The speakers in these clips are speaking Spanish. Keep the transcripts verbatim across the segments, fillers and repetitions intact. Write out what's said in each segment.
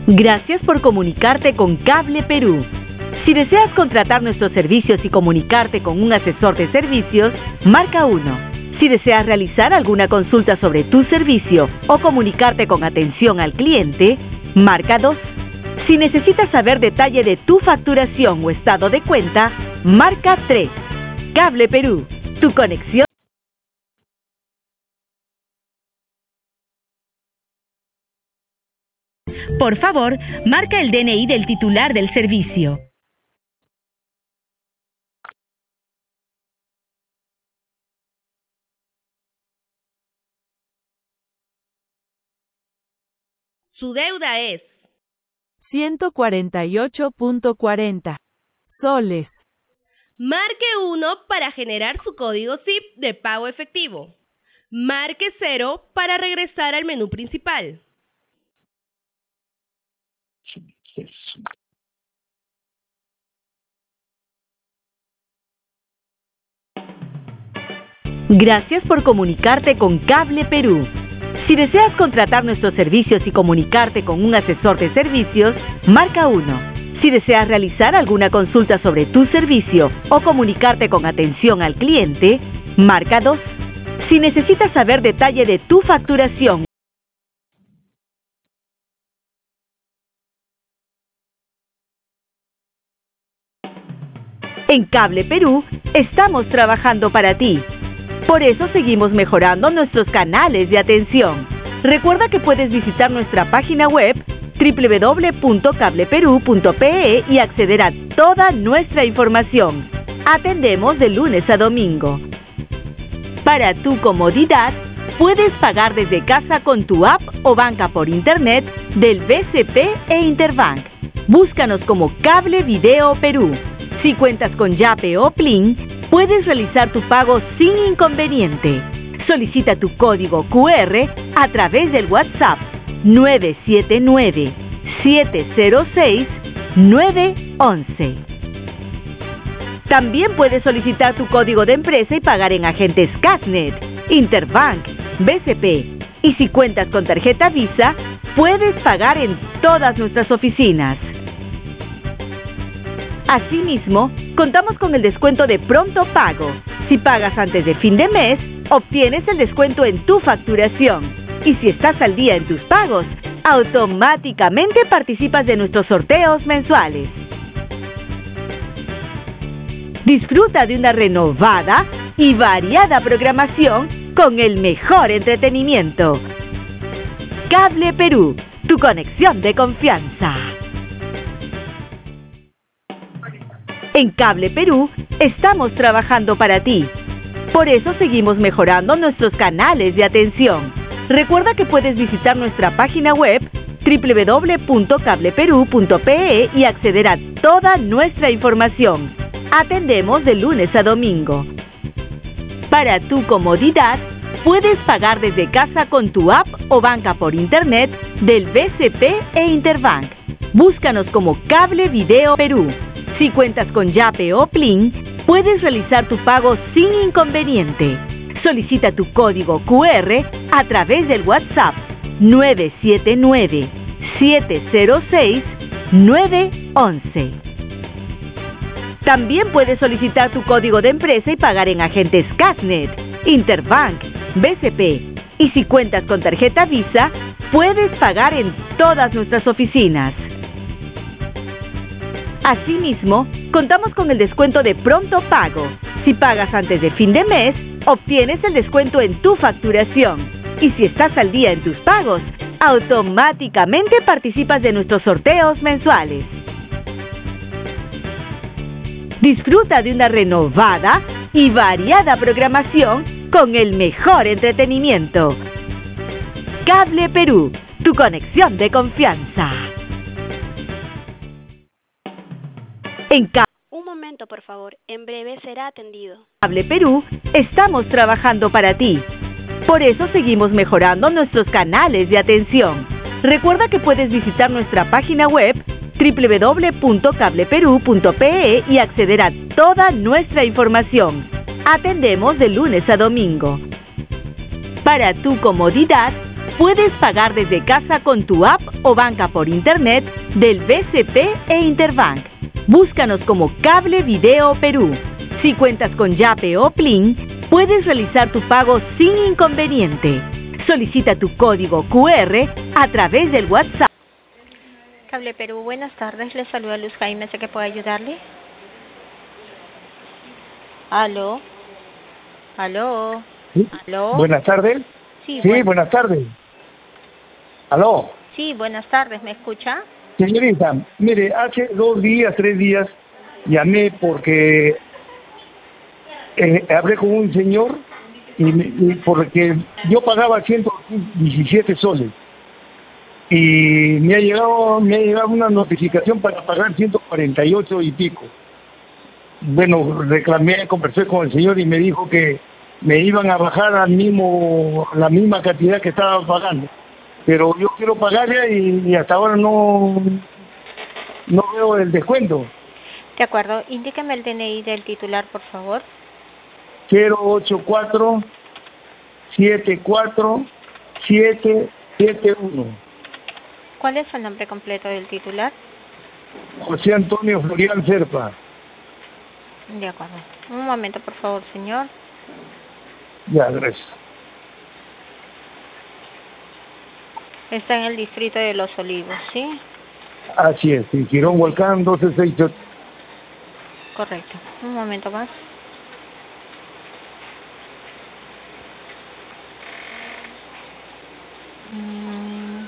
Gracias por comunicarte con Cable Perú. Si deseas contratar nuestros servicios y comunicarte con un asesor de servicios, marca uno. Si deseas realizar alguna consulta sobre tu servicio o comunicarte con atención al cliente, marca dos. Si necesitas saber detalle de tu facturación o estado de cuenta, marca tres. Cable Perú, tu conexión. Por favor, marca el D N I del titular del servicio. Su deuda es ciento cuarenta y ocho punto cuarenta soles. Marque uno para generar su código S I P de pago efectivo. Marque cero para regresar al menú principal. Gracias por comunicarte con Cable Perú. Si deseas contratar nuestros servicios y comunicarte con un asesor de servicios, marca uno. Si deseas realizar alguna consulta sobre tu servicio o comunicarte con atención al cliente, marca dos. Si necesitas saber detalle de tu facturación, en Cable Perú estamos trabajando para ti. Por eso seguimos mejorando nuestros canales de atención. Recuerda que puedes visitar nuestra página web doble u doble u doble u punto cable perú punto pe e y acceder a toda nuestra información. Atendemos de lunes a domingo. Para tu comodidad, puedes pagar desde casa con tu app o banca por internet del B C P e Interbank. Búscanos como Cable Video Perú. Si cuentas con Yape o Plin, puedes realizar tu pago sin inconveniente. Solicita tu código Q R a través del WhatsApp nueve siete nueve, siete cero seis, nueve once. También puedes solicitar tu código de empresa y pagar en agentes Casnet, Interbank, B C P. Y si cuentas con tarjeta Visa, puedes pagar en todas nuestras oficinas. Asimismo, contamos con el descuento de pronto pago. Si pagas antes de fin de mes, obtienes el descuento en tu facturación. Y si estás al día en tus pagos, automáticamente participas de nuestros sorteos mensuales. Disfruta de una renovada y variada programación con el mejor entretenimiento. Cable Perú, tu conexión de confianza. En Cable Perú estamos trabajando para ti. Por eso seguimos mejorando nuestros canales de atención. Recuerda que puedes visitar nuestra página web doble u doble u doble u punto cable perú punto pe e y acceder a toda nuestra información. Atendemos de lunes a domingo. Para tu comodidad, puedes pagar desde casa con tu app o banca por internet del B C P e Interbank. Búscanos como Cable Video Perú. Si cuentas con Yape o Plin, puedes realizar tu pago sin inconveniente. Solicita tu código Q R a través del WhatsApp nueve siete nueve, siete cero seis, nueve once. También puedes solicitar tu código de empresa y pagar en agentes Casnet, Interbank, B C P. Y si cuentas con tarjeta Visa, puedes pagar en todas nuestras oficinas. Asimismo, contamos con el descuento de pronto pago. Si pagas antes de fin de mes, obtienes el descuento en tu facturación. Y si estás al día en tus pagos, automáticamente participas de nuestros sorteos mensuales. Disfruta de una renovada y variada programación con el mejor entretenimiento. Cable Perú, tu conexión de confianza. En Cable Un momento, por favor. En breve será atendido. Cable Perú estamos trabajando para ti. Por eso seguimos mejorando nuestros canales de atención. Recuerda que puedes visitar nuestra página web doble u doble u doble u punto cable perú punto pe e y acceder a toda nuestra información. Atendemos de lunes a domingo. Para tu comodidad, puedes pagar desde casa con tu app o banca por internet del B C P e Interbank. Búscanos como Cable Video Perú. Si cuentas con Yape o Plin, puedes realizar tu pago sin inconveniente. Solicita tu código Q R a través del WhatsApp. Cable Perú, buenas tardes. Le saluda Luz Jaime. ¿Sé que puedo ayudarle? ¿Aló? ¿Aló? ¿Sí? ¿Aló? Buenas tardes. Sí, Sí, buen- buenas tardes. ¿Aló? sí, buenas tardes. ¿Me escucha? Señorita, mire, hace dos días, tres días, llamé porque eh, hablé con un señor y, me- y porque yo pagaba ciento diecisiete soles y me ha llegado me ha llegado una notificación para pagar ciento cuarenta y ocho y pico. Bueno, reclamé, conversé con el señor y me dijo que me iban a bajar al mismo la misma cantidad que estaba pagando, pero yo quiero pagar ya y, y hasta ahora no no veo el descuento. De acuerdo. Indíqueme el D N I del titular, por favor. Cero ocho cuatro siete cuatro siete siete uno. ¿Cuál es el nombre completo del titular? José Antonio Florian Serpa. De acuerdo. Un momento, por favor, señor. Ya, gracias. Está en el distrito de Los Olivos, ¿sí? Así es, en Girón Volcán doce sesenta y ocho. Correcto. Un momento más. Mm.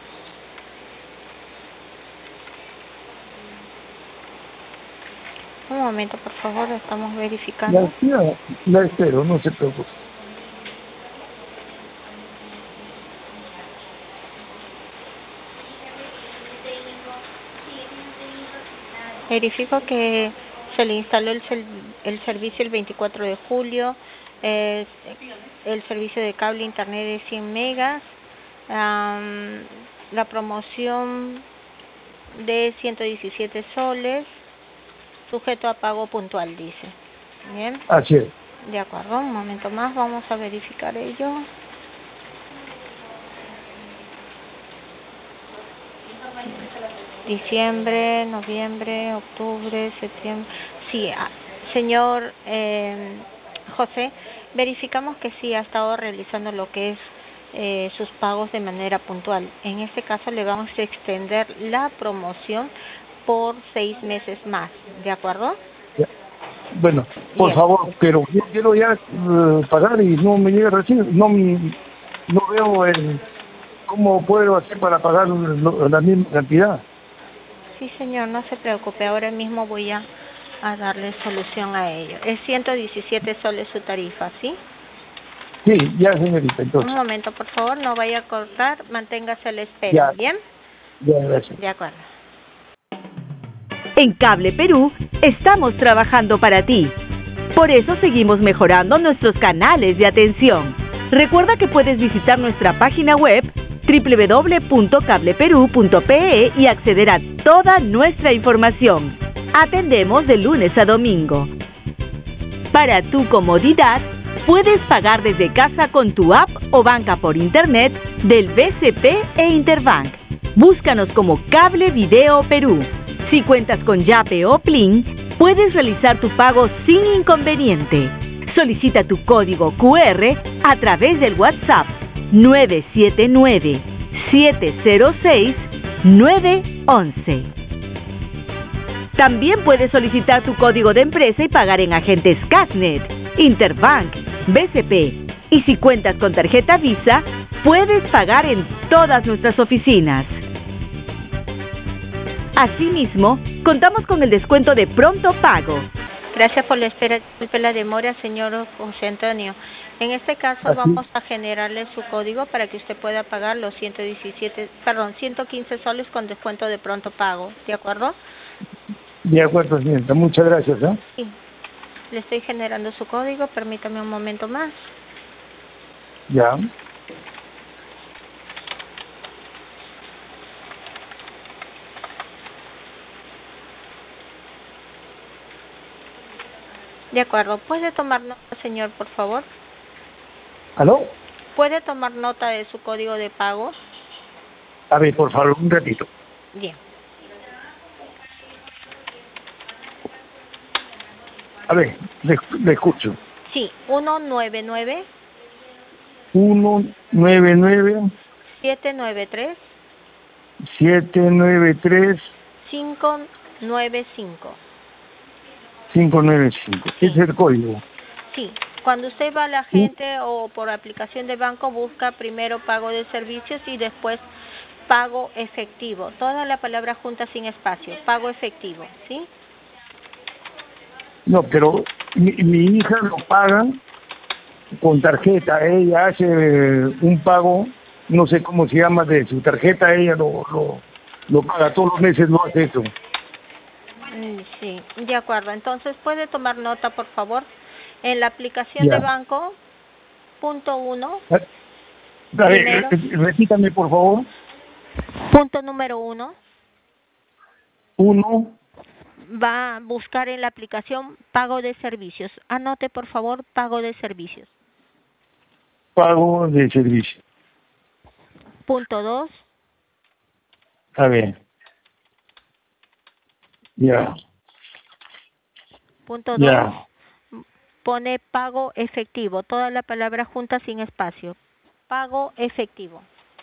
Un momento, por favor, estamos verificando. La, la, la espero, no se preocupe. Verifico que se le instaló el, sel- el servicio el veinticuatro de julio, eh, el servicio de cable internet de cien megas, am, la promoción de ciento diecisiete soles, sujeto a pago puntual, dice. Bien, Así es. de acuerdo, un momento más, vamos a verificar ello. Diciembre, noviembre, octubre, septiembre. Sí, ah, señor eh, José, verificamos que sí ha estado realizando lo que es eh, sus pagos de manera puntual. En este caso le vamos a extender la promoción por seis meses más, ¿de acuerdo? Ya. Bueno, por Bien. favor, pero yo quiero ya eh, pagar y no me llega recibo. No, no veo el cómo puedo hacer para pagar lo- la misma cantidad. Sí, señor, no se preocupe, ahora mismo voy a, a darle solución a ello. Es ciento diecisiete soles su tarifa, ¿sí? Sí, ya, señorita, Un entonces. momento, por favor, no vaya a cortar, manténgase a la espera, Ya. ¿bien? Ya, gracias. De acuerdo. En Cable Perú estamos trabajando para ti. Por eso seguimos mejorando nuestros canales de atención. Recuerda que puedes visitar nuestra página web doble u doble u doble u punto cable perú punto pe e y acceder a toda nuestra información. Atendemos de lunes a domingo. Para tu comodidad, puedes pagar desde casa con tu app o banca por internet del B C P e Interbank. Búscanos como Cable Video Perú. Si cuentas con Yape o Plin, puedes realizar tu pago sin inconveniente. Solicita tu código Q R a través del WhatsApp nueve siete nueve, siete cero seis, nueve uno uno. También puedes solicitar tu código de empresa y pagar en agentes Casnet, Interbank, B C P. Y si cuentas con tarjeta Visa, puedes pagar en todas nuestras oficinas. Asimismo, contamos con el descuento de Pronto Pago. Gracias por la espera, disculpe la demora, señor José Antonio. En este caso Así. vamos a generarle su código para que usted pueda pagar los ciento diecisiete, perdón, ciento quince soles con descuento de Pronto Pago, ¿de acuerdo? De acuerdo, señorita. Muchas gracias. ¿eh? Sí. Le estoy generando su código, permítame un momento más. Ya. De acuerdo, ¿puede tomar nota, señor, por favor? ¿Aló? ¿Puede tomar nota de su código de pago? A ver, por favor, un ratito. Bien. A ver, le, le escucho. Sí, uno nueve nueve. uno nueve nueve. siete nueve tres. siete nueve tres. cinco nueve cinco. cinco nueve cinco. Sí. Ese es el código. Sí. Cuando usted va a la gente o por aplicación de banco, busca primero pago de servicios y después pago efectivo. Toda la palabra junta sin espacio. Pago efectivo, ¿sí? No, pero mi, mi hija lo paga con tarjeta. Ella hace un pago, no sé cómo se llama, de su tarjeta. Ella lo, lo, lo paga todos los meses, lo hace eso. Sí, de acuerdo. Entonces, ¿puede tomar nota, por favor? En la aplicación Ya. de banco, punto uno. A ver, Primero. repítame, por favor. Punto número uno. Uno. Va a buscar en la aplicación pago de servicios. Anote, por favor, pago de servicios. Pago de servicio. Punto dos. A ver. Ya. Punto Ya. dos. Pone pago efectivo. Toda la palabra junta sin espacio. Pago efectivo.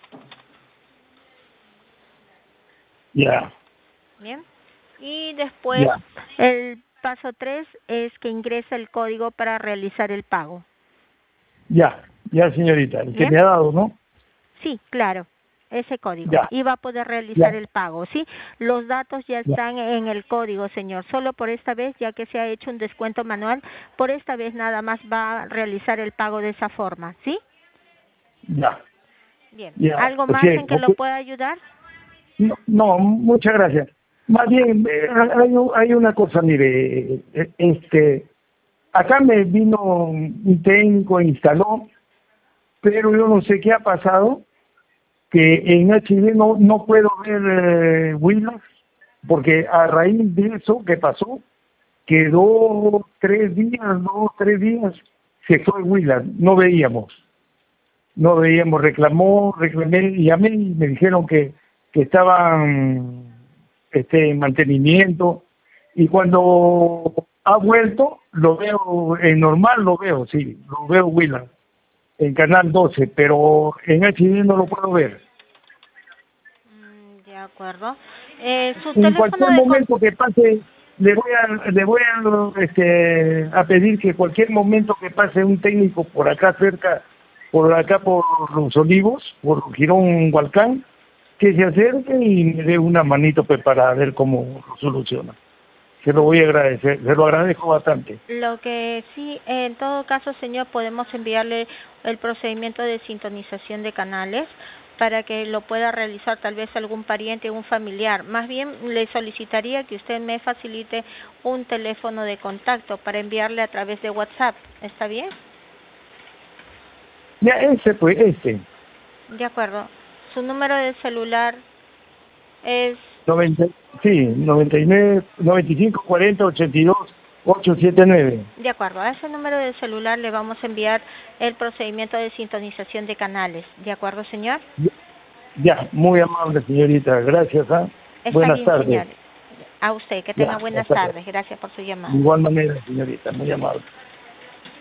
Ya. Bien. Y después, Ya. el paso tres es que ingresa el código para realizar el pago. Ya. Ya, señorita. El que Bien. me ha dado, ¿no? Sí, claro, ese código. Ya. Y va a poder realizar Ya. el pago, ¿sí? Los datos ya Ya. están en el código, señor. Solo por esta vez, ya que se ha hecho un descuento manual, por esta vez nada más va a realizar el pago de esa forma, ¿sí? Ya. Bien. Ya. ¿Algo más Sí, en que lo ok. pueda ayudar? No, no, muchas gracias. Más bien, eh, hay, hay una cosa, mire, eh, este, acá me vino un técnico, instaló, pero yo no sé qué ha pasado, que en H D no, no puedo ver eh, Windows, porque a raíz de eso que pasó, quedó tres días, dos, tres días, se fue Windows, no veíamos, no veíamos, reclamó, reclamé, llamé y me dijeron que, que estaban este, en mantenimiento, y cuando ha vuelto, lo veo, en normal lo veo, sí, lo veo Windows en Canal doce, pero en H D no lo puedo ver. Mm, de acuerdo. Eh, su En teléfono cualquier de... momento que pase, le voy a le voy a, este, a pedir que cualquier momento que pase un técnico por acá cerca, por acá por Los Olivos, por Girón Hualcán, que se acerque y me dé una manito pues, para ver cómo lo soluciona. Se lo voy a agradecer, se lo agradezco bastante. Lo que sí, en todo caso, señor, podemos enviarle el procedimiento de sintonización de canales para que lo pueda realizar tal vez algún pariente o un familiar. Más bien, le solicitaría que usted me facilite un teléfono de contacto para enviarle a través de WhatsApp. ¿Está bien? Ya, ese pues, este. De acuerdo. Su número de celular es... noventa, sí, noventa y nueve, noventa y cinco, cuarenta, ochenta y dos, ochocientos setenta y nueve. De acuerdo, a ese número de celular le vamos a enviar el procedimiento de sintonización de canales. ¿De acuerdo, señor? Ya, muy amable, señorita. Gracias. ¿eh? Está Buenas bien, tardes. señor. A usted, que tenga Ya, buenas hasta luego. tardes. Gracias por su llamada. De igual manera, señorita, muy amable.